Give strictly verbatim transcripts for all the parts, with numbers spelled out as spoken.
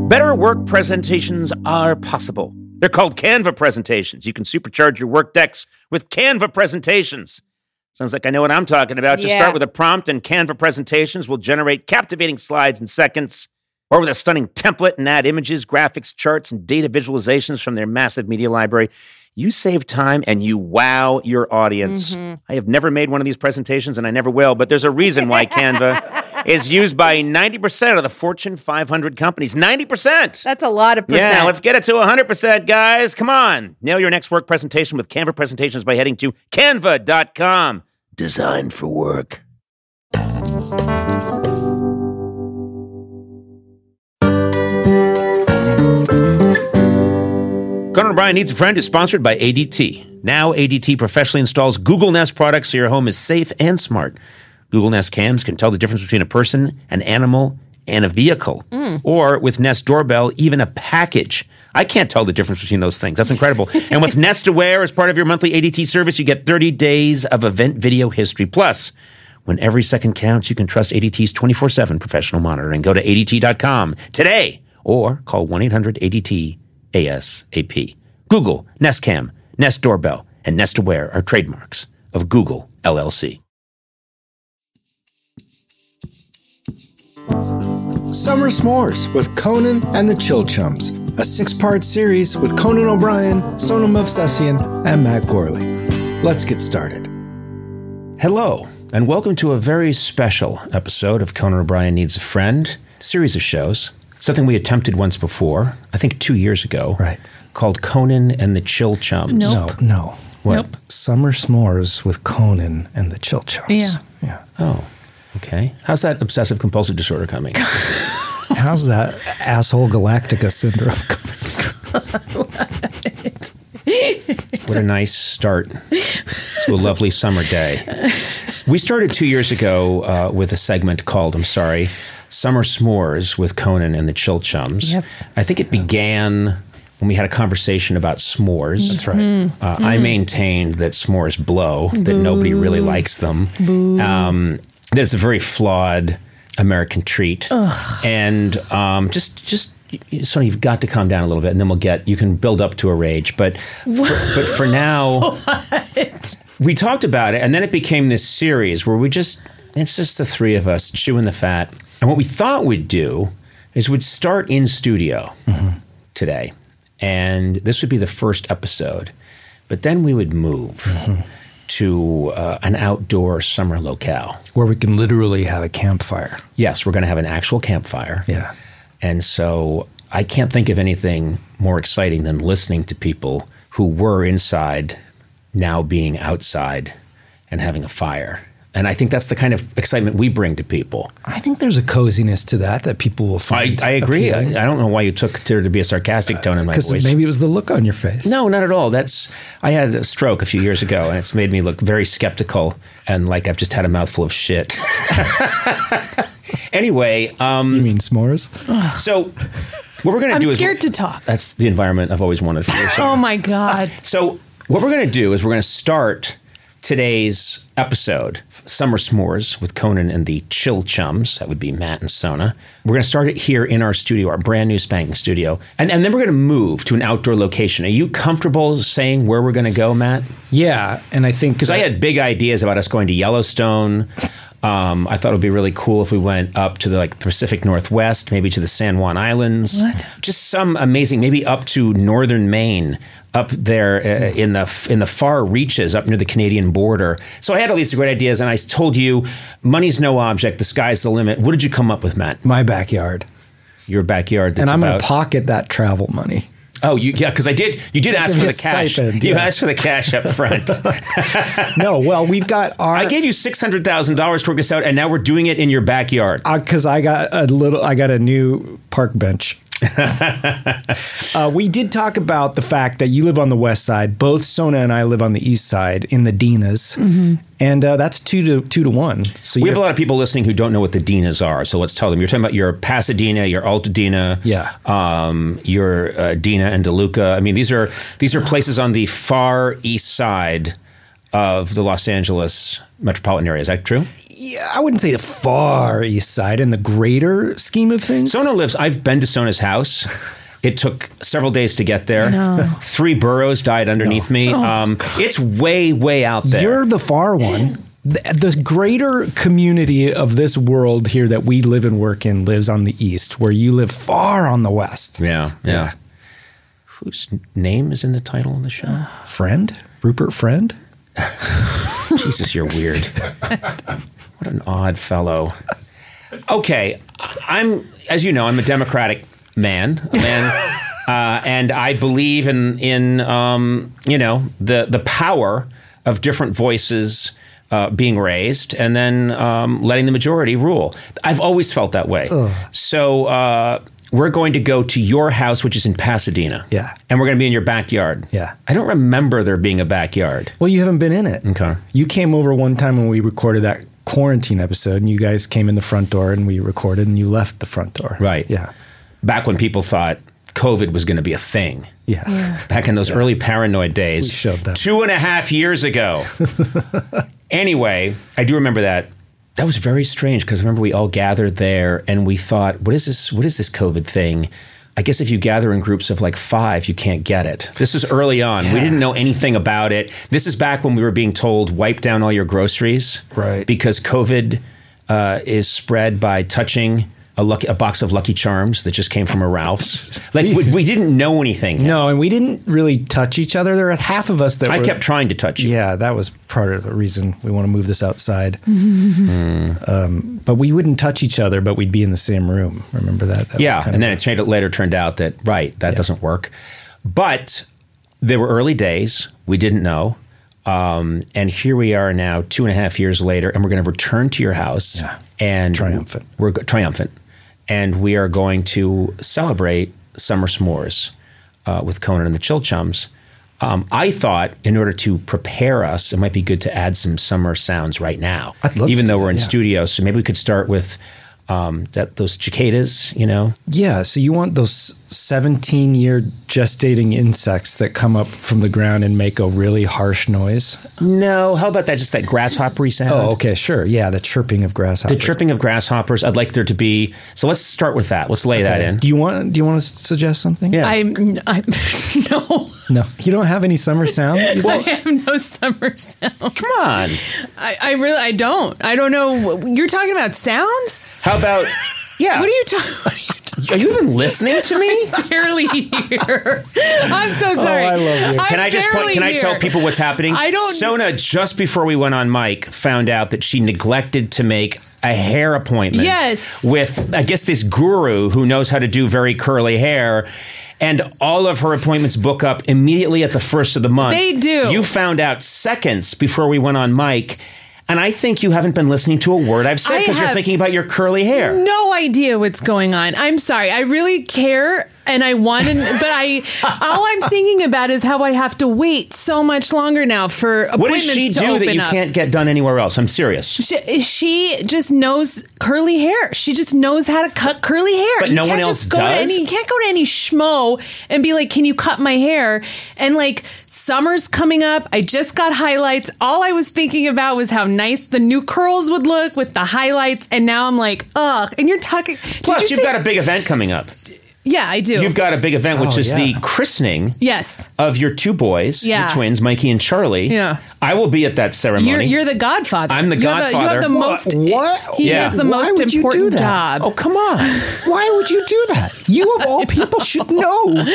Better work presentations are possible. They're called Canva presentations. You can supercharge your work decks with Canva presentations. Sounds like I know what I'm talking about. Just Yeah. start with a prompt, and Canva presentations will generate captivating slides in seconds, or with a stunning template and add images, graphics, charts, and data visualizations from their massive media library. You save time and you wow your audience. Mm-hmm. I have never made one of these presentations, and I never will, but there's a reason why Canva is used by ninety percent of the Fortune five hundred companies. ninety percent! That's a lot of percent. Yeah, let's get it to one hundred percent, guys. Come on. Nail your next work presentation with Canva presentations by heading to canva dot com. Designed for work. Conan O'Brien Needs a Friend is sponsored by A D T. Now A D T professionally installs Google Nest products so your home is safe and smart. Google Nest cams can tell the difference between a person, an animal, and a vehicle. Mm. Or with Nest Doorbell, even a package. I can't tell the difference between those things. That's incredible. And with Nest Aware, as part of your monthly A D T service, you get thirty days of event video history. Plus, when every second counts, you can trust A D T's twenty-four seven professional monitoring. Go to A D T dot com today or call one eight hundred A D T A S A P. Google, Nest Cam, Nest Doorbell, and Nest Aware are trademarks of Google, L L C. Summer S'mores with Conan and the Chill Chums, a six-part series with Conan O'Brien, Sonam Movsesian, and Matt Gorley. Let's get started. Hello, and welcome to a very special episode of Conan O'Brien Needs a Friend, series of shows, something we attempted once before, I think two years ago, right? Called Conan and the Chill Chums. Nope. No, no. What? Nope. Summer S'mores with Conan and the Chill Chums. Yeah. Yeah. Oh, okay. How's that obsessive-compulsive disorder coming? How's that asshole Galactica syndrome coming? What a nice start to a lovely summer day. We started two years ago uh, with a segment called, I'm sorry, Summer S'mores with Conan and the Chill Chums. Yep. I think it began when we had a conversation about s'mores. That's right. Mm-hmm. Uh, mm. I maintained that s'mores blow, that Boo. nobody really likes them. Um, that it's a very flawed American treat. Ugh. And um, just, just, so you've got to calm down a little bit, and then we'll get, you can build up to a rage. But for, but for now, What? we talked about it, and then it became this series where we just, it's just the three of us chewing the fat. And what we thought we'd do is we'd start in studio mm-hmm. today. And this would be the first episode. But then we would move mm-hmm. to uh, an outdoor summer locale. Where we can literally have a campfire. Yes, we're going to have an actual campfire. Yeah. And so I can't think of anything more exciting than listening to people who were inside now being outside and having a fire. And I think that's the kind of excitement we bring to people. I think there's a coziness to that that people will find I, I agree. I, appealing. I don't know why you took there to be a sarcastic tone in my voice. Because maybe it was the look on your face. No, not at all. That's I had a stroke a few years ago, and it's made me look very skeptical and like I've just had a mouthful of shit. Anyway, um, You mean s'mores? so what we're going to I'm do is scared to talk. that's the environment I've always wanted for you. So, Oh my God. so what we're going to do is we're going to start today's episode, Summer S'mores with Conan and the Chill Chums. That would be Matt and Sona. We're going to start it here in our studio, our brand new spanking studio. And, and then we're going to move to an outdoor location. Are you comfortable saying where we're going to go, Matt? Yeah, and I think... Because I had big ideas about us going to Yellowstone. Um, I thought it would be really cool if we went up to the like Pacific Northwest, maybe to the San Juan Islands. What? Just some amazing, maybe up to northern Maine, up there uh, in the in the far reaches, up near the Canadian border. So I had all these great ideas, and I told you, money's no object, the sky's the limit. What did you come up with, Matt? My backyard. Your backyard. That's And I'm going about- to pocket that travel money. Oh, you, yeah, because I did. You did ask Give for me the a cash. stipend, You yeah. asked for the cash up front. No, well, we've got our... I gave you six hundred thousand dollars to work this out, and now we're doing it in your backyard. Because I got a little, I got a new park bench. uh, we did talk about the fact that you live on the west side. Both Sona and I live on the east side in the Dinas, mm-hmm. and uh, that's two to two to one. So We you have a lot of people listening who don't know what the Dinas are, so let's tell them. You're talking about your Pasadena, your Altadena, Yeah. um, your uh, Dina and DeLuca. I mean, these are these are places on the far east side of the Los Angeles metropolitan area. Is that true? Yeah, I wouldn't say the far east side in the greater scheme of things. Sona lives, I've been to Sona's house. It took several days to get there. No. Three burros died underneath me. Um, it's way, way out there. You're the far one. The, the greater community of this world here that we live and work in lives on the east, where you live far on the west. yeah, yeah. Whose name is in the title of the show? Friend? Rupert Friend? Jesus, you're weird. What an odd fellow. Okay, I'm, as you know, I'm a Democratic man, a man, uh, and I believe in in um, you know the the power of different voices uh, being raised, and then um, letting the majority rule. I've always felt that way. Ugh. So uh, we're going to go to your house, which is in Pasadena. Yeah, and we're going to be in your backyard. Yeah, I don't remember there being a backyard. Well, you haven't been in it. Okay, you came over one time when we recorded that quarantine episode, and you guys came in the front door, and we recorded, and you left the front door. Right. Yeah. Back when people thought COVID was going to be a thing. Yeah. Yeah. Back in those yeah. early paranoid days. We showed that. Two and a half years ago. Anyway, I do remember that. That was very strange because I remember we all gathered there and we thought, what is this? What is this COVID thing? I guess if you gather in groups of like five, you can't get it. This was early on. Yeah. We didn't know anything about it. This is back when we were being told, wipe down all your groceries. Right. Because COVID uh, is spread by touching A, lucky, a box of Lucky Charms that just came from a Ralph's. Like we, we didn't know anything. Yet. No, and we didn't really touch each other. There were half of us that I were, kept trying to touch you. Yeah, that was part of the reason we want to move this outside. Mm. Um, but we wouldn't touch each other, but we'd be in the same room. Remember that? that yeah, was kind and of then it turned, later turned out that, right, that yeah. doesn't work. But there were early days. We didn't know. Um, and here we are now, two and a half years later, and we're going to return to your house. Yeah. And triumphant. We're triumphant. And we are going to celebrate Summer S'mores uh, with Conan and the Chill Chums. Um, I thought in order to prepare us, it might be good to add some summer sounds right now. I'd love even to though do we're in that, yeah. studio. So maybe we could start with um, that those cicadas, you know? Yeah, so you want those seventeen-year gestating insects that come up from the ground and make a really harsh noise? No, how about that? Just that grasshoppery sound? Oh, okay, sure. Yeah, the chirping of grasshoppers. The chirping of grasshoppers. I'd like there to be. So let's start with that. Let's lay okay. that in. Do you want? Do you want to suggest something? Yeah. I'm. I'm no. No, you don't have any summer sound. Well, I have no summer sound. Come on. I, I really. I don't. I don't know. You're talking about sounds. How about? Yeah. What are you talking? Are you even listening to me? I'm barely here. I'm so sorry. Oh, I love you. I'm can I just point, can I tell here. people what's happening? I don't. Sona, just before we went on mic, found out that she neglected to make a hair appointment. Yes. With, I guess, this guru who knows how to do very curly hair. And all of her appointments book up immediately at the first of the month. They do. You found out seconds before we went on mic. And I think you haven't been listening to a word I've said because you're thinking about your curly hair. No idea what's going on. I'm sorry. I really care and I want to, but I, all I'm thinking about is how I have to wait so much longer now for appointments to open up. What does she do that you up. can't get done anywhere else? I'm serious. She, she just knows curly hair. She just knows how to cut curly hair. But you no can't one else just go does? To any, you can't go to any schmo and be like, can you cut my hair? And like, summer's coming up. I just got highlights. All I was thinking about was how nice the new curls would look with the highlights. And now I'm like, ugh. And you're talking. Plus, you you've say, got a big event coming up. Yeah, I do. You've got a big event, which oh, is yeah. the christening yes. of your two boys, yeah. your twins, Mikey and Charlie. Yeah. I will be at that ceremony. You're, you're the godfather. I'm the you godfather. Have the, you have the what? most. What? He yeah. has the Why most would you important do that? job. Oh, come on. Why would you do that? You, of all people, should know.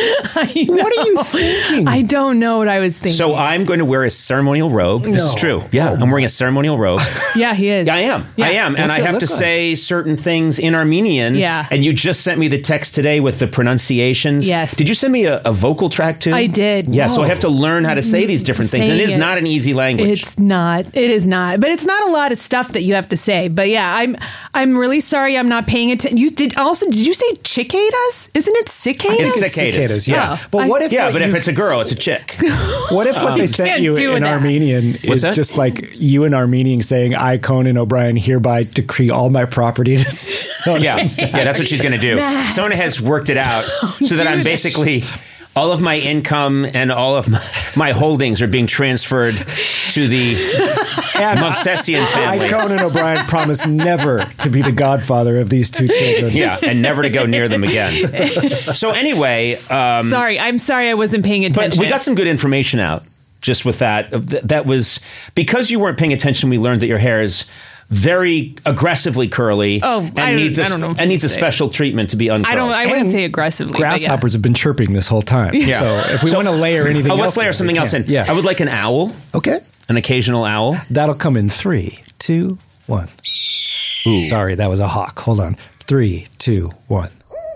I know. What are you thinking? I don't know what I was thinking. So I'm going to wear a ceremonial robe. This No. is true. Yeah, Oh, I'm wearing a ceremonial robe. yeah, he is. Yeah, I am. Yeah. I am. And What's I it have look to like? say certain things in Armenian. Yeah. And you just sent me the text today with the pronunciations. Yes. Did you send me a, a vocal track too? I did. Yeah, so I Whoa. have to learn how to say these different things. And it Saying is it. not an easy language. It's not. It is not. But it's not a lot of stuff that you have to say. But yeah, I'm I'm really sorry I'm not paying attention. You did also did you say cicadas? Isn't it cicadas? It's cicadas. Yeah. Oh, But I- what if Yeah, what but if you- it's a girl, it's a chick. What if what they sent can't you do in that. Armenian What's is that? just like you in Armenian saying, I, Conan O'Brien, hereby decree all my property to Sona? Yeah, yeah, that's what she's going to do. Matt. Sona has worked it out so that do I'm this. basically all of my income and all of my, my holdings are being transferred to the Movsesian family. I, Conan O'Brien, promise never to be the godfather of these two children. Yeah, and never to go near them again. So anyway, um, sorry, I'm sorry I wasn't paying attention. but we got some good information out just with that. That was because you weren't paying attention. We learned that your hair is very aggressively curly. Oh, and I, needs a, I don't know. and needs a special treatment to be uncurled. I don't. I wouldn't And say aggressively. Grasshoppers have been chirping this whole time. Yeah. So if we So- want to layer anything Oh, else, let's layer in, we something else can. in. Yeah. I would like an owl, Okay. an occasional owl. That'll come in three, two, one. Sorry, that was a hawk. Hold on. Three, two, one.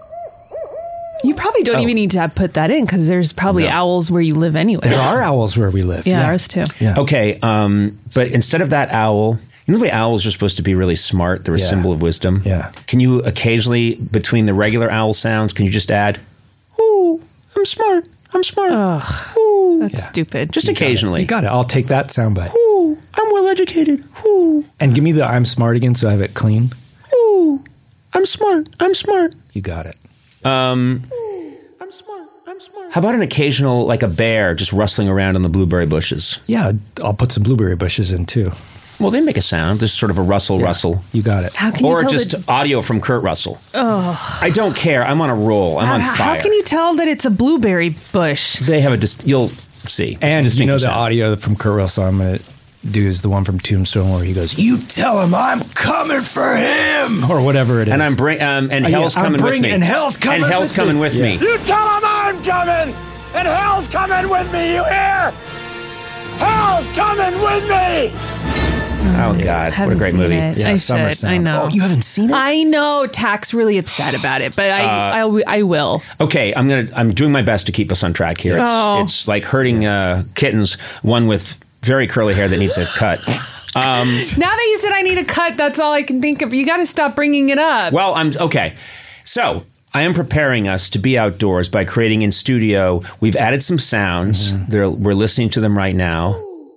You probably don't Oh. even need to have put that in because there's probably No. owls where you live anyway. There are owls where we live. Yeah, ours too. Yeah. Okay, um, but instead of that owl, you know the way owls are supposed to be really smart? They're a Yeah. symbol of wisdom. Yeah. Can you occasionally, between the regular owl sounds, can you just add, ooh, I'm smart, I'm smart. Ooh. That's stupid. Just occasionally. You got it. I'll take that soundbite. Ooh, I'm well educated. Ooh, And give me the I'm smart again so I have it clean. ooh, I'm smart, I'm smart. You got it. Um, I'm smart, I'm smart. How about an occasional, like a bear just rustling around in the blueberry bushes? Yeah, I'll put some blueberry bushes in too. Well, they make a sound. There's sort of a rustle, rustle. You got it. How can you Or tell just that- audio from Kurt Russell. I don't care. I'm on a roll. I'm on how, fire. how can you tell that it's a blueberry bush? They have a dis- you'll see. It's a And you distinctive know the sound. audio from Kurt Russell I'm going to do is the one from Tombstone where he goes, "You tell him I'm coming for him," or whatever it is. And I'm bring um, and Oh, yeah, hell's I'm coming with bringing- me. and hell's coming And hell's with coming me. with Yeah. me. You tell him I'm coming, and hell's coming with me, you hear? Hell's coming with me! Oh God, what a Haven't great seen movie. it. Yeah, I Summer should. Sound. I know. Oh, you haven't seen it? I know. Tack's really upset about it, but I, Uh, I, I will. Okay, I'm gonna. I'm doing my best to keep us on track here. It's, Oh. it's like herding uh, kittens. One with very curly hair that needs a cut. Um, Now that you said I need a cut, that's all I can think of. You got to stop bringing it up. well, I'm okay. So I am preparing us to be outdoors by creating in studio. We've added some sounds. Mm-hmm. They're, we're listening to them right now.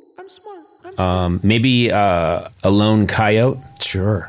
Um, maybe uh, a lone coyote. Sure.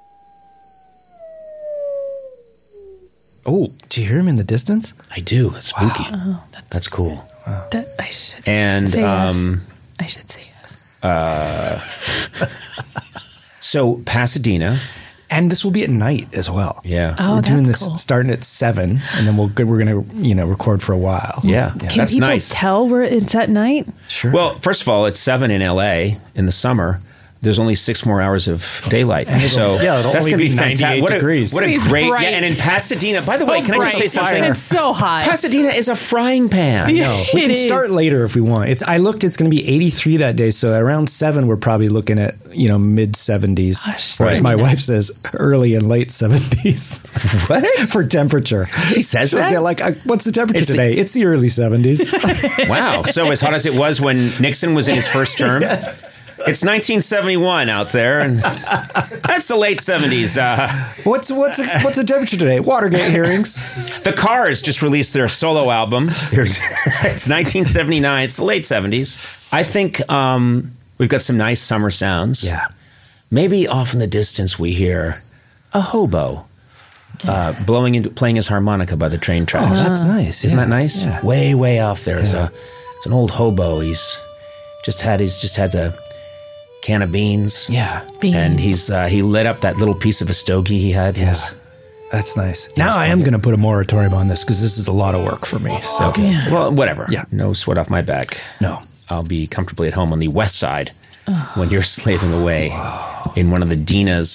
Oh, do you hear him in the distance? I do. It's spooky. That's cool. That- I should And say yes. um, I should say yes. so Pasadena. And this will be at night as well. Yeah. Oh, we're doing that's this cool. starting at seven, and then we'll we're gonna you know record for a while. Yeah. Can That's people nice. tell where it's at night? Sure. Well, first of all, it's seven in L A in the summer. There's only six more hours of daylight. So yeah, it'll that's only going to be be fantastic. ninety-eight What a, degrees. what a It's great, bright. yeah. And in Pasadena, by the So way, can I just say bright. something? It's so hot. Pasadena is a frying pan. no, we It can is. start later if we want. It's I looked. It's going to be eighty-three that day, so around seven, we're probably looking at you know mid seventies, Gosh, or as that's my nice. wife says, early and late seventies. What? For temperature? She says She'll that? get like, uh, what's the temperature It's the- today? it's the early seventies. Wow. So as hot as it was when Nixon was in his first term. Yes. It's nineteen seventy-one out there, and that's the late seventies. Uh, What's what's what's the temperature today? Watergate hearings. the Cars just released their solo album. There's, it's nineteen seventy-nine. It's the late seventies. I think um, we've got some nice summer sounds. Yeah. Maybe off in the distance we hear a hobo uh, blowing into playing his harmonica by the train Oh, tracks. that's nice. Isn't yeah. that nice? Yeah. Way, way off there is Yeah. a it's an old hobo. He's just had he's just had a can of beans. Yeah. Beans. And he's uh, he lit up that little piece of a stogie he had. Yeah. Yes. That's nice. Now I am going to put a moratorium on this because this is a lot of work for me. So Okay. Yeah. Well, whatever. Yeah. No sweat off my back. no. I'll be comfortably at home on the west side when you're slaving away in one of the Dinas.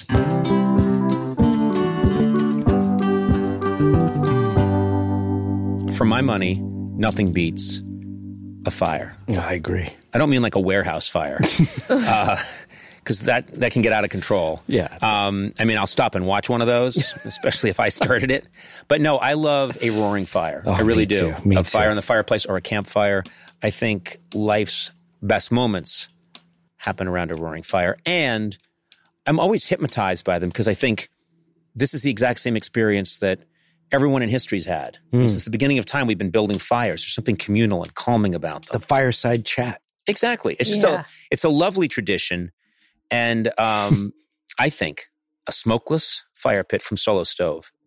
For my money, nothing beats a fire. Yeah, I agree. I don't mean like a warehouse fire, because that, that can get out of control. Yeah. Um, I mean, I'll stop and watch one of those, especially if I started it. But no, I love a roaring fire. Oh, I really me do. too. Me a too. fire in the fireplace or a campfire. I think life's best moments happen around a roaring fire. And I'm always hypnotized by them because I think this is the exact same experience that everyone in history's had. Hmm. Since the beginning of time, we've been building fires. There's something communal and calming about them. The fireside chat. Exactly. It's just Yeah. a it's a lovely tradition. And um, I think a smokeless fire pit from Solo Stove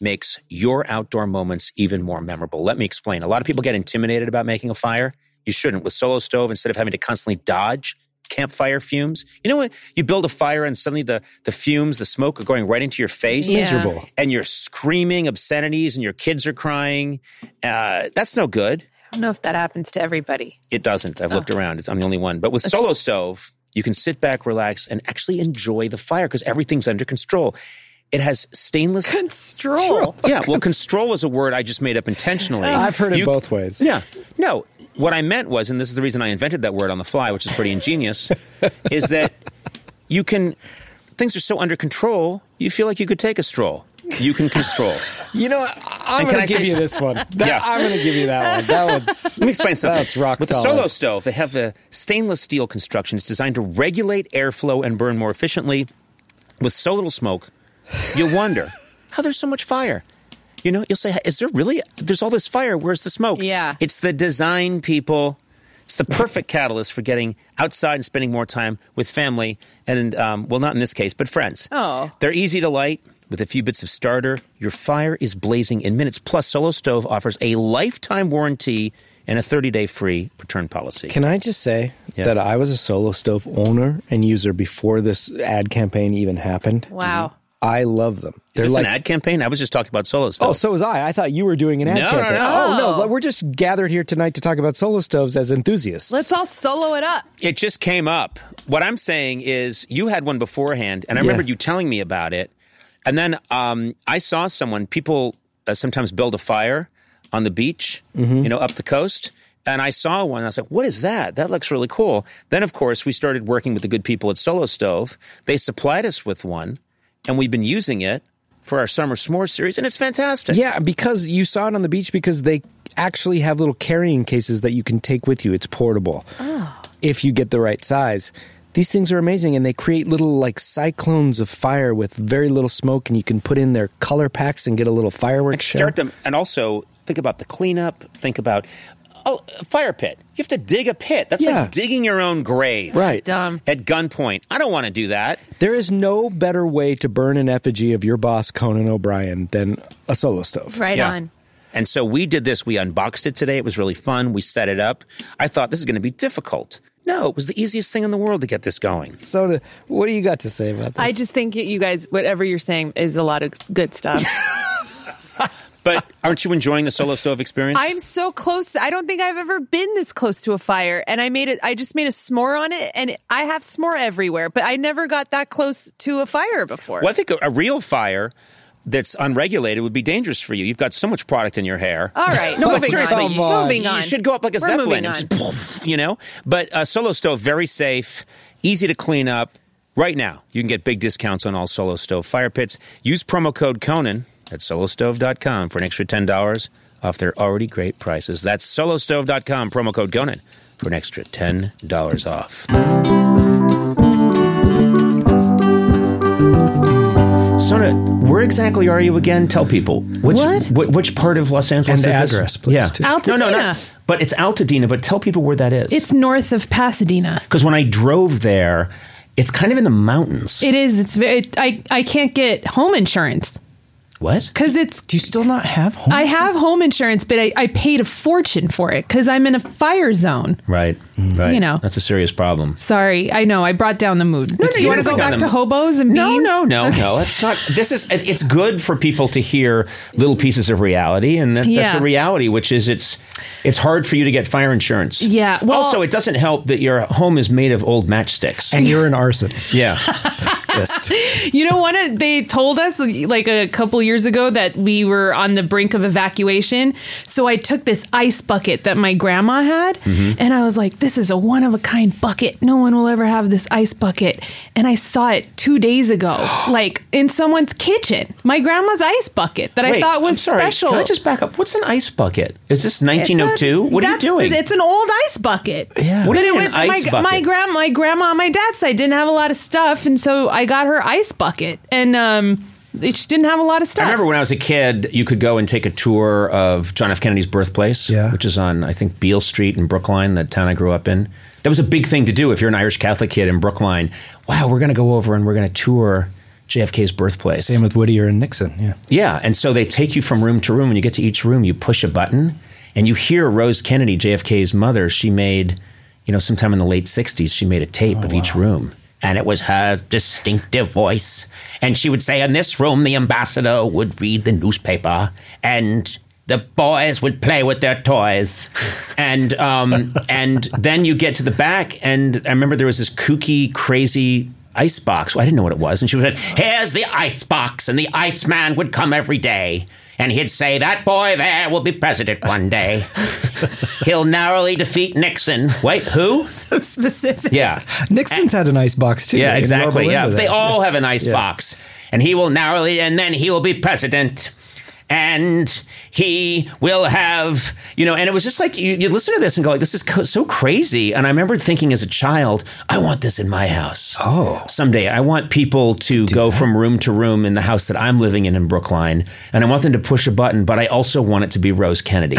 makes your outdoor moments even more memorable. Let me explain. A lot of people get intimidated about making a fire. You shouldn't. With Solo Stove, instead of having to constantly dodge campfire fumes, you know what? You build a fire and suddenly the, the fumes, the smoke are going right into your face. Yeah. Miserable. And you're screaming obscenities and your kids are crying. Uh, that's no good. I don't know if that happens to everybody. It doesn't. I've looked around. It's, I'm the only one. But with Solo Stove, you can sit back, relax, and actually enjoy the fire because everything's under control. It has stainless... Control. Yeah, well, control is a word I just made up intentionally. I've heard it You- both ways. Yeah. No, what I meant was, and this is the reason I invented that word on the fly, which is pretty ingenious, is that you can... Things are so under control, you feel like you could take a stroll. You can control. You know, what? I'm And can going I to give say you some- this one. That, Yeah. I'm going to give you that one. That one's... Let me explain something. That's rock With solid. the Solo Stove, they have a stainless steel construction. It's designed to regulate airflow and burn more efficiently. With so little smoke, you wonder how there's so much fire. You know, you'll say, is there really? There's all this fire. Where's the smoke? Yeah. It's the design, people. It's the perfect catalyst for getting outside and spending more time with family and, um, well, not in this case, but friends. Oh. They're easy to light. With a few bits of starter, your fire is blazing in minutes. Plus, Solo Stove offers a lifetime warranty and a thirty-day free return policy. Can I just say Yeah. that I was a Solo Stove owner and user before this ad campaign even happened? Wow. I love them. Is this an ad campaign? I was just talking about Solo Stove. Oh, so was I. I thought you were doing an ad No, no, campaign. no. Oh, no. We're just gathered here tonight to talk about Solo Stoves as enthusiasts. Let's all solo it up. It just came up. What I'm saying is you had one beforehand, and I Yeah. remembered you telling me about it. And then um, I saw someone, people uh, sometimes build a fire on the beach, Mm-hmm. you know, up the coast. And I saw one. I was like, what is that? That looks really cool. Then, of course, we started working with the good people at Solo Stove. They supplied us with one, and we've been using it for our Summer S'more series, and it's fantastic. Yeah, because you saw it on the beach because they actually have little carrying cases that you can take with you. It's portable. Oh. If you get the right size. These things are amazing, and they create little like cyclones of fire with very little smoke, and you can put in their color packs and get a little fireworks And show. start them, and also think about the cleanup. Think about oh, a fire pit. You have to dig a pit. That's Yeah. like digging your own grave. Right. Dumb. At gunpoint. I don't want to do that. There is no better way to burn an effigy of your boss, Conan O'Brien, than a Solo Stove. Right Yeah. on. And so we did this. We unboxed it today. It was really fun. We set it up. I thought this is going to be difficult. No, it was the easiest thing in the world to get this going. So, to, what do you got to say about this? I just think you guys, whatever you're saying, is a lot of good stuff. But aren't you enjoying the Solo Stove experience? I'm so close. I don't think I've ever been this close to a fire. And I made it, I just made a s'more on it, and I have s'more everywhere, but I never got that close to a fire before. Well, I think a, a real fire that's unregulated would be dangerous for you. You've got so much product in your hair. All right. No, but moving seriously, on. you, Moving on. you should go up like a We're Zeppelin. moving and on. just poof, you know? But uh, Solo Stove, very safe, easy to clean up. Right now, you can get big discounts on all Solo Stove fire pits. Use promo code Conan at solo stove dot com for an extra ten dollars off their already great prices. That's solo stove dot com, promo code Conan for an extra ten dollars off. Sona, where exactly are you again? Tell people. Which, What? wh- which part of Los Angeles And is the this? address, please, Yeah. too. No, no, Altadena. not, but it's Altadena, but tell people where that is. It's north of Pasadena. Because when I drove there, it's kind of in the mountains. It is. It's very, it, I, I can't get home insurance What? because it's, Do you still not have home? I have home insurance, but I, I paid a fortune for it because I'm in a fire zone. Right, right. You know. That's a serious problem. Sorry. I know. I brought down the mood. no, Do you you want to don't go bring down back the to mood. hobos and No, beans? no, no, no. It's not. This is. it- It's good for people to hear little pieces of reality, and that, that's Yeah. a reality, which is it's it's hard for you to get fire insurance. Yeah, well- also, it doesn't help that your home is made of old matchsticks. and you're an arson. yeah. You know, one of, they told us like a couple years ago that we were on the brink of evacuation. So I took this ice bucket that my grandma had, Mm-hmm. and I was like, "This is a one of a kind bucket. No one will ever have this ice bucket." And I saw it two days ago, like in someone's kitchen. My grandma's ice bucket that I Wait, thought was I'm sorry. special. Can I just back up? What's an ice bucket? Is this It's a- nineteen oh two? What are you that's- doing? It's an old ice bucket. Yeah. What do But you it mean was an ice my, bucket? my grandma, my grandma on my dad's side didn't have a lot of stuff, and so I got her ice bucket, and um, it just didn't have a lot of I stuff. remember when I was a kid, you could go and take a tour of John F. Kennedy's birthplace, Yeah. which is on, I think, Beale Street in Brookline, the town I grew up in. That was a big thing to do if you're an Irish Catholic kid in Brookline. Wow, we're going to go over and we're going to tour J F K's birthplace. Same with Whittier and Nixon, yeah. Yeah, and so they take you from room to room. When you get to each room, you push a button, and you hear Rose Kennedy, J F K's mother. She made, you know, sometime in the late sixties, she made a tape oh, of wow. each room. And it was her distinctive voice. And she would say, in this room, the ambassador would read the newspaper, and the boys would play with their toys. and um, and then you get to the back, and I remember there was this kooky, crazy ice box. Well, I didn't know what it was. And she would say, here's the ice box. And the Iceman would come every day. And he'd say, that boy there will be president one day. He'll narrowly defeat Nixon. Wait, who? So specific. Yeah. Nixon's and, had an ice box, too. Yeah, exactly. Yeah, they all have an ice yeah. box. And he will narrowly, and then he will be president. And he will have, you know, and it was just like, you, you listen to this and go, like, this is co- so crazy. And I remember thinking as a child, I want this in my house. Oh. Someday, I want people to Do go that. from room to room in the house that I'm living in in Brookline. And I want them to push a button, but I also want it to be Rose Kennedy.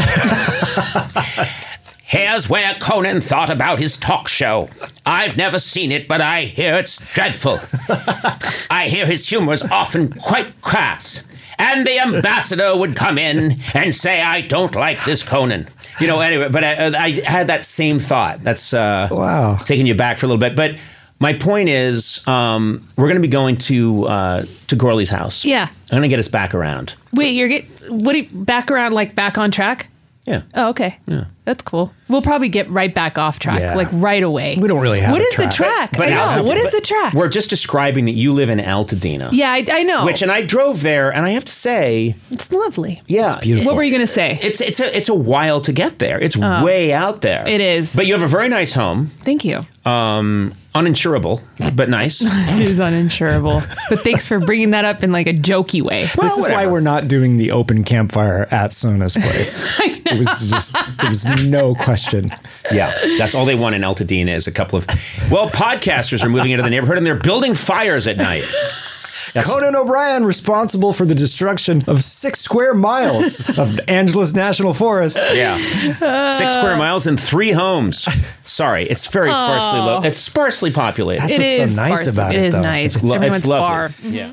Here's where Conan thought about his talk show. I've never seen it, but I hear it's dreadful. I hear his humor is often quite crass. And the ambassador would come in and say, I don't like this Conan. You know, anyway, but I, I had that same thought. That's uh, wow. taking you back for a little bit. But my point is, um, we're going to be going to uh, to Gorley's house. Yeah. I'm going to get us back around. Wait, you're get what? Do you, back around, like back on track? Yeah. Oh, okay. Yeah. That's cool. We'll probably get right back off track, yeah. like right away. We don't really have What a is track. the track? But, but I know. What is the track? We're just describing that you live in Altadena. Yeah, I, I know. Which, and I drove there, and I have to say, it's lovely. Yeah. It's beautiful. What were you going to say? It's it's a it's a while to get there. It's oh. way out there. It is. But you have a very nice home. Thank you. Um, uninsurable, but nice. It is uninsurable. But thanks for bringing that up in like a jokey way. Well, this is whatever. why we're not doing the open campfire at Sona's place. It was just, there was no question. Yeah, that's all they want in Altadena is a couple of, well, podcasters are moving into the neighborhood and they're building fires at night. That's, Conan O'Brien responsible for the destruction of six square miles of Angeles National Forest. Yeah, six square miles and three homes. Sorry, it's very sparsely Oh. lo- It's sparsely populated. That's It what's is so nice sparsely- about it, It is though. nice. It's lo- Everyone's it's lovely. far. Yeah.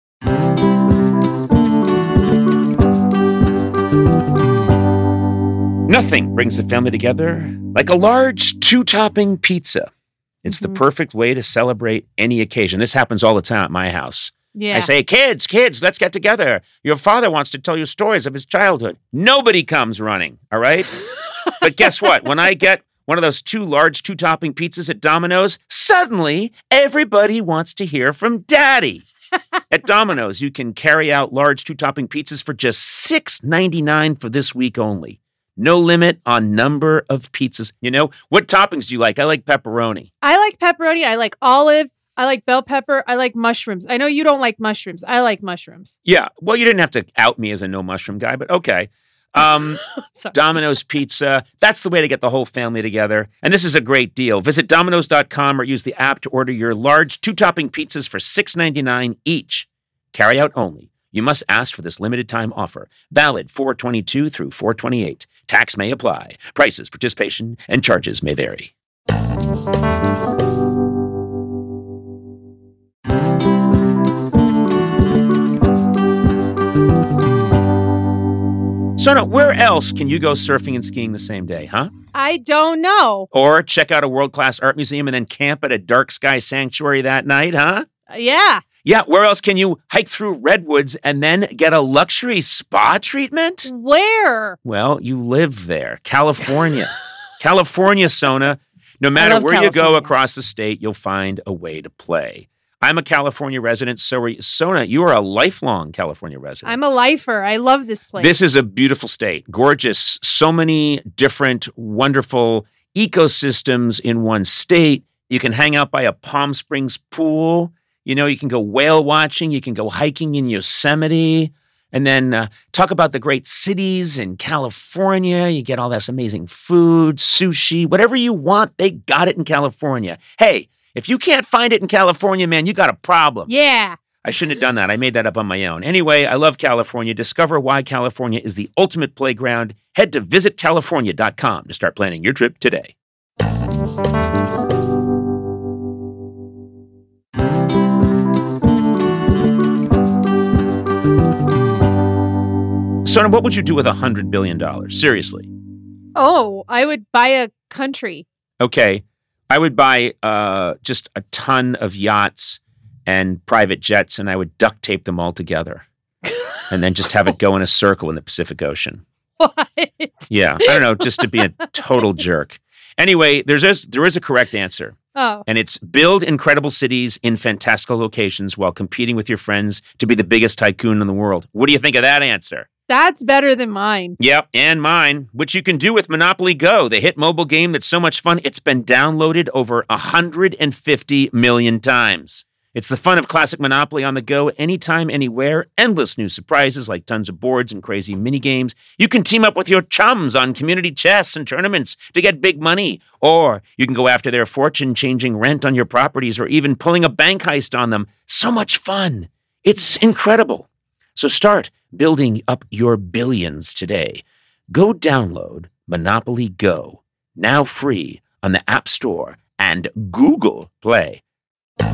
Nothing brings the family together like a large two-topping pizza. It's Mm-hmm. the perfect way to celebrate any occasion. This happens all the time at my house. Yeah. I say, kids, kids, let's get together. Your father wants to tell you stories of his childhood. Nobody comes running, all right? But guess what? When I get one of those two large two-topping pizzas at Domino's, suddenly everybody wants to hear from Daddy. At Domino's, you can carry out large two-topping pizzas for just six ninety-nine for this week only. No limit on number of pizzas. You know, what toppings do you like? I like pepperoni. I like pepperoni. I like olive. I like bell pepper. I like mushrooms. I know you don't like mushrooms. I like mushrooms. Yeah, well, you didn't have to out me as a no mushroom guy, but okay. Um, Sorry. Domino's Pizza, that's the way to get the whole family together. And this is a great deal. Visit Domino's dot com or use the app to order your large two-topping pizzas for six ninety-nine each. Carry out only. You must ask for this limited time offer. Valid four twenty-two through four twenty-eight. Tax may apply. Prices, participation, and charges may vary. Sona, where else can you go surfing and skiing the same day, huh? I don't know. Or check out a world-class art museum and then camp at a dark sky sanctuary that night, huh? Uh, yeah. Yeah, where else can you hike through redwoods and then get a luxury spa treatment? Where? Well, you live there. California. California, Sona. No matter love where you go California. across the state, you'll find a way to play. I'm a California resident, so are you. Sona, you are a lifelong California resident. I'm a lifer. I love this place. This is a beautiful state. Gorgeous. So many different, wonderful ecosystems in one state. You can hang out by a Palm Springs pool. You know, you can go whale watching. You can go hiking in Yosemite. And then uh, talk about the great cities in California. You get all this amazing food, sushi, whatever you want, they got it in California. Hey, if you can't find it in California, man, you got a problem. yeah. I shouldn't have done that. I made that up on my own. Anyway, I love California. Discover why California is the ultimate playground. Head to visit california dot com to start planning your trip today. Sona, what would you do with one hundred billion dollars? Seriously. Oh, I would buy a country. Okay. I would buy uh, just a ton of yachts and private jets, and I would duct tape them all together and then just have it go in a circle in the Pacific Ocean. What? Yeah. I don't know, just to be a total jerk. Anyway, there's a, there is a correct answer. Oh. And it's build incredible cities in fantastical locations while competing with your friends to be the biggest tycoon in the world. What do you think of that answer? That's better than mine. Yep, and mine, which you can do with Monopoly Go, the hit mobile game that's so much fun, it's been downloaded over one hundred fifty million times. It's the fun of classic Monopoly on the go, anytime, anywhere, endless new surprises like tons of boards and crazy mini games. You can team up with your chums on community chess and tournaments to get big money, or you can go after their fortune changing rent on your properties or even pulling a bank heist on them. So much fun. It's incredible. So start building up your billions today. Go download Monopoly Go, now free on the App Store and Google Play. You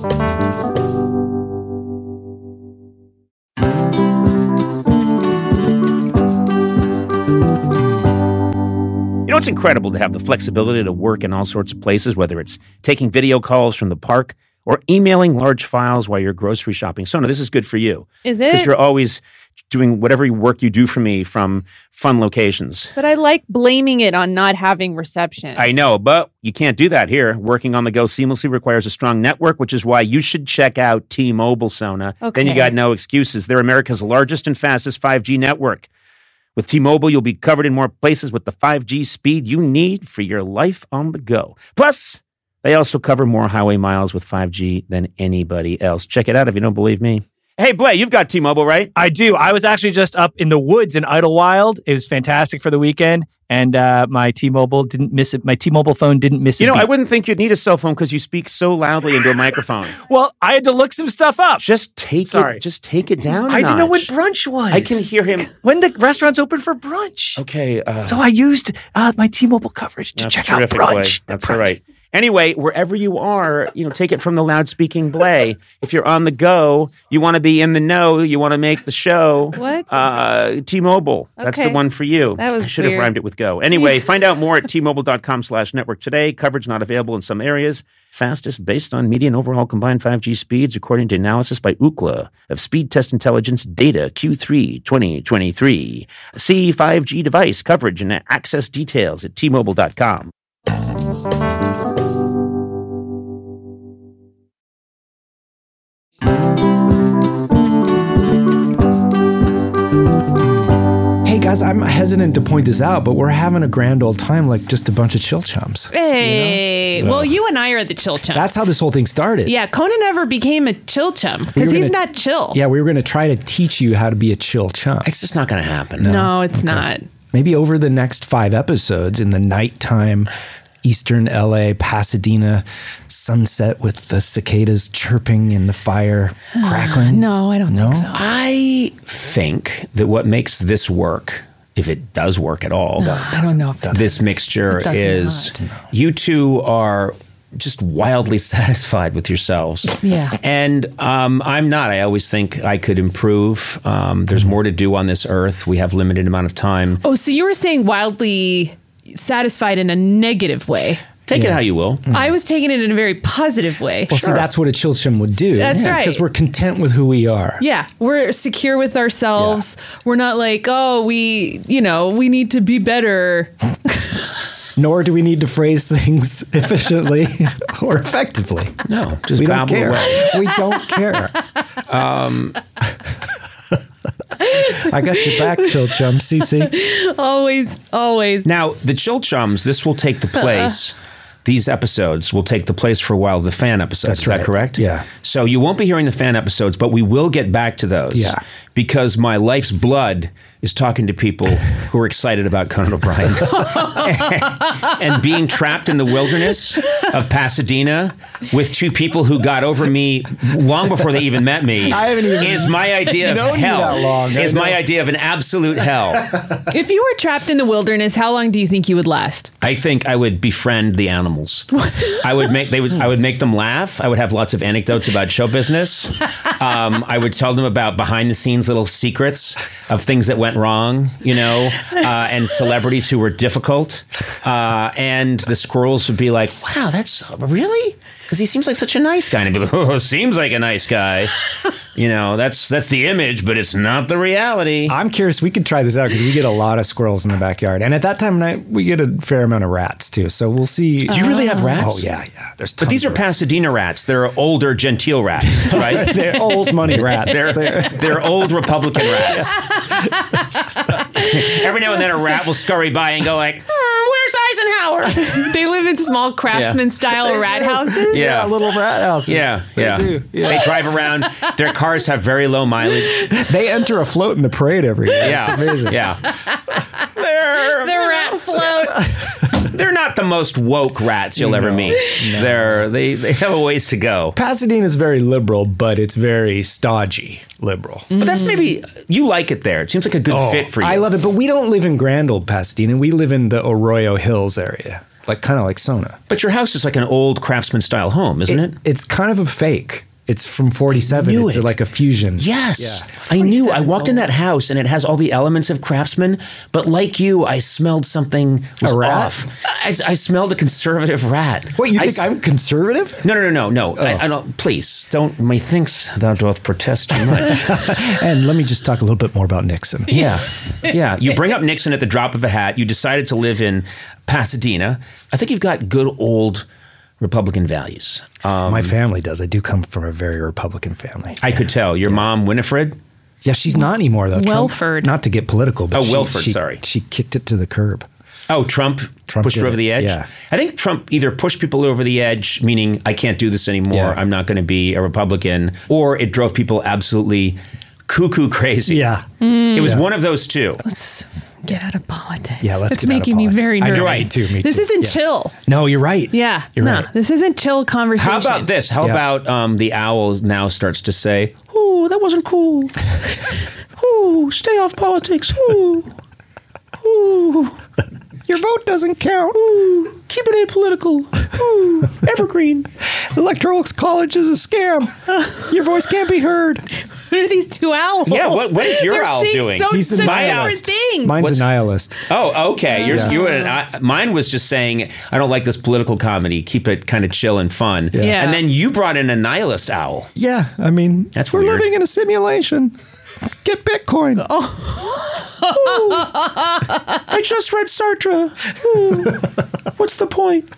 know, it's incredible to have the flexibility to work in all sorts of places, whether it's taking video calls from the park or emailing large files while you're grocery shopping. Sona, this is good for you. Is it? Because you're always doing whatever work you do for me from fun locations. But I like blaming it on not having reception. I know, but you can't do that here. Working on the go seamlessly requires a strong network, which is why you should check out T-Mobile, Sona. Okay. Then you got no excuses. They're America's largest and fastest five G network. With T-Mobile, you'll be covered in more places with the five G speed you need for your life on the go. Plus, they also cover more highway miles with five G than anybody else. Check it out if you don't believe me. Hey, Blay, you've got T-Mobile, right? I do. I was actually just up in the woods in Idlewild. It was fantastic for the weekend, and uh, my T-Mobile didn't miss it. My T-Mobile phone didn't miss it. You know, I wouldn't think you'd need a cell phone because you speak so loudly into a microphone. Well, I had to look some stuff up. Just take Sorry. it. Just take it down. a I didn't know what notch. brunch was. I can hear him. when the restaurant's open for brunch. Okay. Uh, So I used uh, my T-Mobile coverage to that's check out terrific, brunch. Blay. The That's brunch. all right. Anyway, wherever you are, you know, take it from the loud-speaking Blay. If you're on the go, you want to be in the know, you want to make the show. What? Uh, T-Mobile. That's the Okay. one for you. That was I should have weird. rhymed it with go. Anyway, find out more at T-Mobile.com slash network today. Coverage not available in some areas. Fastest based on median overall combined five G speeds, according to analysis by Ookla of Speed Test Intelligence data Q three twenty twenty-three. See five G device coverage and access details at T Mobile dot com. Hey guys, I'm hesitant to point this out, but we're having a grand old time like just a bunch of chill chums. Hey, well, you and I are the chill chums. That's how this whole thing started. yeah, Conan never became a chill chum because were he's gonna- not chill. Yeah, we were going to try to teach you how to be a chill chum. It's just not going to happen. No, it's not. Maybe over the next five episodes in the nighttime, Eastern L A, Pasadena sunset with the cicadas chirping and the fire crackling. No, I don't No? think so. I think that what makes this work, if it does work at all, I don't know if that's this mixture It does is not. you two are just wildly satisfied with yourselves. Yeah. And um, I'm not. I always think I could improve. Um, there's more to do on this earth. We have limited amount of time. Oh, so you were saying wildly satisfied in a negative way. Take it how you will. I was taking it in a very positive way. Well, see, that's what a chill chum would do. That's right. Because we're content with who we are. Yeah, we're secure with ourselves. We're not like, oh, we, you know, we need to be better. Nor do we need to phrase things efficiently or effectively. No, just We don't babble care. away. We don't care. Um, I got your back, chill chum. Cece. always, always. Now, the Chill Chums, this will take the place. These episodes will take the place for a while of the fan episodes. That's Is that right. correct? Yeah. So you won't be hearing the fan episodes, but we will get back to those. Yeah. Because my life's blood is talking to people who are excited about Conan O'Brien. And being trapped in the wilderness of Pasadena with two people who got over me long before they even met me I haven't even is my idea of known you hell. that long. I Is my know. idea of an absolute hell. If you were trapped in the wilderness, how long do you think you would last? I think I would befriend the animals. I would make they would I would make them laugh. I would have lots of anecdotes about show business. Um, I would tell them about behind the scenes everyone's little secrets of things that went wrong, you know, uh, and celebrities who were difficult. Uh, and the squirrels would be like, wow, that's really? Because he seems like such a nice guy. And I'd be like, oh, seems like a nice guy. You know, that's that's the image, but it's not the reality. I'm curious. We could try this out because we get a lot of squirrels in the backyard, and at that time of night, we get a fair amount of rats too. So we'll see. Do you really have rats? Oh yeah, yeah. There's but these are tons of Pasadena rats. They're older, genteel rats, right? They're old money rats. They're, They're- they're old Republican rats. Every now and then a rat will scurry by and go like, hmm, where's Eisenhower? They live in small craftsman-style rat houses. Yeah. little rat houses. Yeah, They yeah. do, yeah. They drive around. Their cars have very low mileage. They enter a float in the parade every year. Yeah, It's amazing. Yeah, they're The rat float. they're not the most woke rats you'll ever No, meet. They're they they have a ways to go. Pasadena is very liberal, but it's very stodgy liberal. But that's maybe you like it there. It seems like a good fit for you. I love it, but we don't live in Grand Old Pasadena. We live in the Arroyo Hills area, like kind of like Sona. But your house is like an old craftsman style home, isn't it? It's kind of a fake. It's from forty-seven. knew It's it. like a fusion. Yes. Yeah. I knew. I forty-seven walked in that house and it has all the elements of Craftsman, but like you, I smelled something was A rat? off. I, I smelled a conservative rat. What, you I think s- I'm conservative? No, no, no, no, no. I, I don't. Please don't. Methinks thou doth protest too much. And let me just talk a little bit more about Nixon. Yeah, yeah. You bring up Nixon at the drop of a hat. You decided to live in Pasadena. I think you've got good old Republican values. Um, My family does. I do come from a very Republican family. I could tell. Your mom, Winifred. Yeah, she's not anymore though. Trump- Welford. not to get political, but Oh, she- Welford, she- sorry. She kicked it to the curb. Oh, Trump, Trump pushed her did over it, the edge? yeah. I think Trump either pushed people over the edge, meaning I can't do this anymore, Yeah. I'm not going to be a Republican, or it drove people absolutely cuckoo crazy. Yeah. It was Yeah. one of those two. Let's get out of politics. Yeah, let's It's get out of making me politics. very I nervous. do, right. Me too, me This too. isn't Yeah. chill. No, you're right. Yeah. You're no, right. this isn't chill conversation. How about this? How Yeah. about um, the owl now starts to say, ooh, that wasn't cool. Ooh, stay off politics. Ooh, ooh. Your vote doesn't count. Ooh, keep it apolitical. Ooh, evergreen. Electoral college is a scam. Your voice can't be heard. What are these two owls? Yeah, what- what is your They're owl saying doing? So, He's a such nihilist. different things. Mine's What's- a nihilist. Oh, okay. Yours, Yeah. you and I, mine was just saying I don't like this political comedy. Keep it kind of chill and fun. Yeah. And then you brought in a nihilist owl. Yeah, I mean, That's we're weird. living in a simulation. Get Bitcoin. Oh. I just read Sartre. Ooh, what's the point?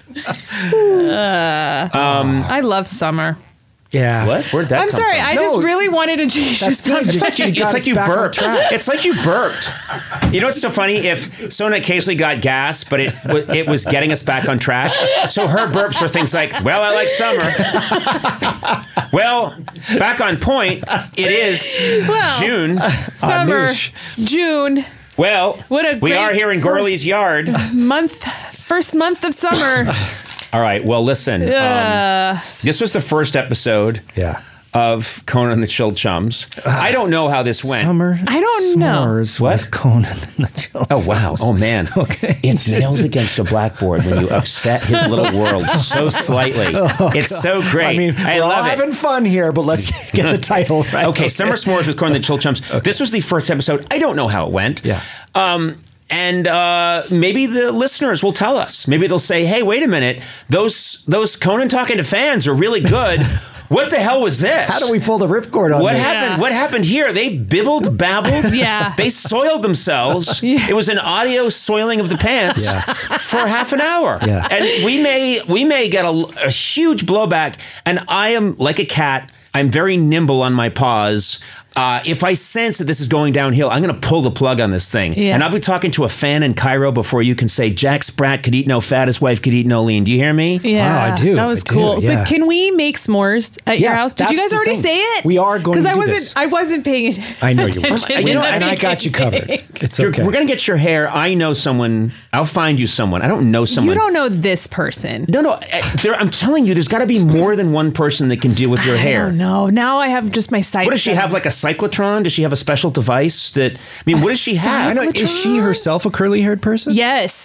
I love summer. Yeah. What? Where'd that I'm come sorry. from? I No, just really wanted to change that's this good. subject. It's like you, You got it's like us you back on burped. track. It's like you burped. You know what's so funny? If Sona occasionally got gas, but it wa- it was getting us back on track. So her burps were things like, "Well, I like summer." Well, back on point. It is Well, June. Summer, Noosh. June, Well, What a we great are here in fir- Gorley's yard. month, first month of summer. All right. Well, listen. Um, Uh, this was the first episode Yeah. of Conan and the Chill Chums. I don't know how this went. Summer. I don't know. s'mores What? with Conan and the Chill. Oh, wow. Oh, man. Okay. It's nails against a blackboard when you upset his little world so slightly. It's so great. I mean, I we're love all it. having fun here, but let's get the title right. Okay, Summer S'mores with Conan and the Chill Chums. This was the first episode. I don't know how it went. Yeah. Um, and uh, maybe the listeners will tell us. Maybe they'll say, "Hey, wait a minute. Those those Conan talking to fans are really good. What the hell was this? How do we pull the ripcord on What this? happened? Yeah. What happened here? They bibbled, babbled. Yeah. They soiled themselves. It was an audio soiling of the pants Yeah. for half an hour. Yeah. And we may we may get a, a huge blowback. And I am like a cat. I'm very nimble on my paws. Uh, if I sense that this is going downhill, I'm going to pull the plug on this thing. Yeah. And I'll be talking to a fan in Cairo before you can say, Jack Spratt could eat no fat, his wife could eat no lean. Do you hear me? Yeah, Wow, I do. That was I do, cool. yeah. But can we make s'mores at your Yeah, house? Did you that's guys the already thing. say it? We are going Because to I do wasn't. this. I wasn't paying. I know you were. attention You in know, the and I got you covered. beginning. It's You're- okay. We're going to get your hair. I know someone. I'll find you someone. I don't know someone. You don't know this person. No, no. uh, There, I'm telling you, there's got to be more than one person that can deal with your hair. No, now I have just my sight. What does she have? Like a cyclotron? Does she have a special device that? I mean, what does she I have? know. Is she herself a curly haired person? Yes.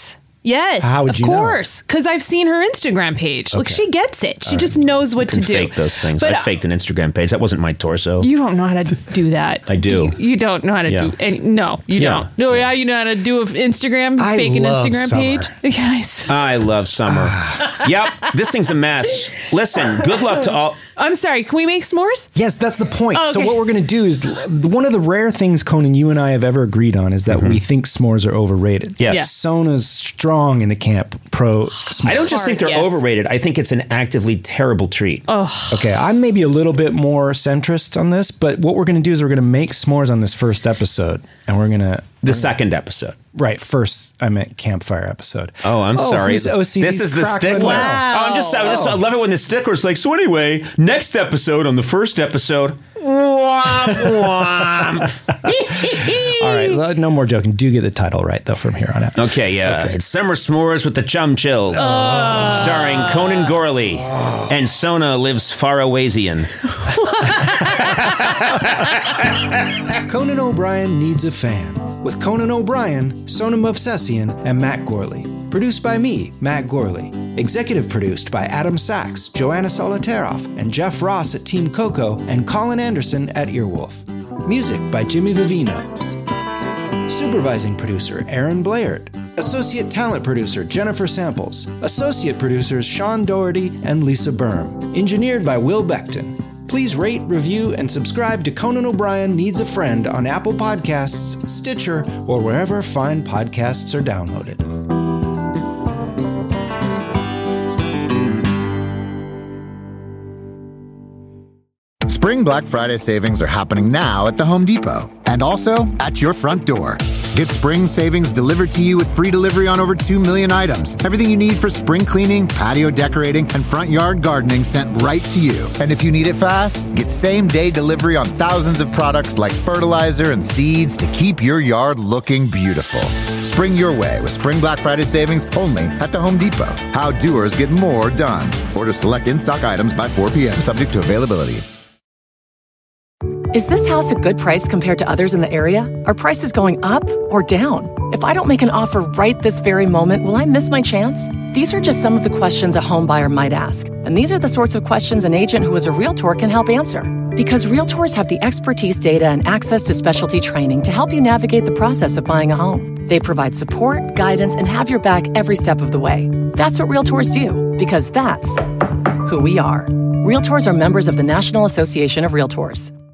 Yes, How would of you know? course, because I've seen her Instagram page. Like Okay. she gets it. She just knows what Can to do. fake those things. But I faked an Instagram page. That wasn't my torso. you don't know how to do that. I do. You, you don't know how to Yeah. do. Any, no, you Yeah. don't. No, yeah, you know how to do an Instagram, I fake an love Instagram summer. page. Guys, I love summer. Yep, this thing's a mess. Listen, good luck to all. I'm sorry. Can we make s'mores? Yes, that's the point. Oh, So okay. what we're going to do is one of the rare things, Conan, you and I have ever agreed on is that we think s'mores are overrated. Mm-hmm. Yes. Yeah. Sona's strong in the camp pro s'mores. I don't just think they're Yes. overrated. I think it's an actively terrible treat. Okay, I'm maybe a little bit more centrist on this, but what we're going to do is we're going to make s'mores on this first episode, and we're going to The second episode. right first. I meant campfire episode. Oh, I'm sorry. who's O C D's This is the crackling stickler. now? Oh, I'm just, I, was just, I love it when the stickler's like, so anyway, next episode on the first episode. Womp, womp. All right, well, no more joking. Do get the title right though from here on out. Okay, yeah. It's Summer S'mores with the Chum Chills. Starring Conan Gorley and Sona Lives Farawaysian. Conan O'Brien Needs a Fan with Conan O'Brien, Sona Movsesian, and Matt Gorley. Produced by me, Matt Gorley. Executive produced by Adam Sachs, Joanna Solitaroff, and Jeff Ross at Team Coco, and Colin Anderson at Earwolf. Music by Jimmy Vivino. Supervising producer Aaron Blaird. Associate talent producer Jennifer Samples. Associate producers Sean Doherty and Lisa Berm. Engineered by Will Beckton. Please rate, review, and subscribe to Conan O'Brien Needs a Friend on Apple Podcasts, Stitcher, or wherever fine podcasts are downloaded. Spring Black Friday savings are happening now at the Home Depot and also at your front door. Get spring savings delivered to you with free delivery on over two million items. Everything you need for spring cleaning, patio decorating, and front yard gardening sent right to you. And if you need it fast, get same-day delivery on thousands of products like fertilizer and seeds to keep your yard looking beautiful. Spring your way with Spring Black Friday savings only at the Home Depot. How doers get more done. Order select in-stock items by four p.m. subject to availability. Is this house a good price compared to others in the area? Are prices going up or down? If I don't make an offer right this very moment, will I miss my chance? These are just some of the questions a home buyer might ask. And these are the sorts of questions an agent who is a Realtor can help answer. Because Realtors have the expertise, data, and access to specialty training to help you navigate the process of buying a home. They provide support, guidance, and have your back every step of the way. That's what Realtors do, because that's who we are. Realtors are members of the National Association of Realtors.